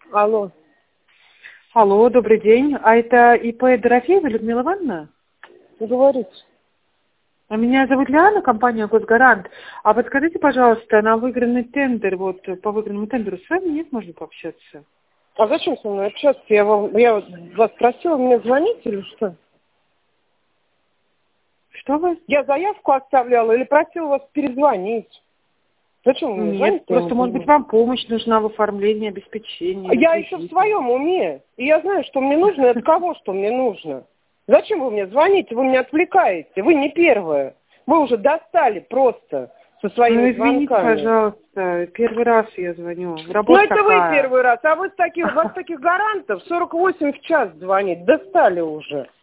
Алло. Алло, добрый день. А это ИП Дорофеева Людмила Ивановна? Говорите. А меня зовут Лиана, компания «Госгарант». А подскажите, пожалуйста, на выигранный тендер, вот по выигранному тендеру с вами нет, можно пообщаться? А зачем со мной общаться? Я вас просила мне звонить или что? Что вы? Я заявку оставляла или просила вас перезвонить? Зачем вы мне звоните? Нет, просто, может быть, вам помощь нужна в оформлении, обеспечении. Я еще в своем уме. И я знаю, что мне нужно, и от кого что мне нужно. Зачем вы мне звоните? Вы меня отвлекаете. Вы не первая. Вы уже достали просто со своими извините, звонками. пожалуйста, первый раз я звоню. Ну, Работа это такая. вы первый раз. А вы у вас таких гарантов 48 в час звонить. Достали уже.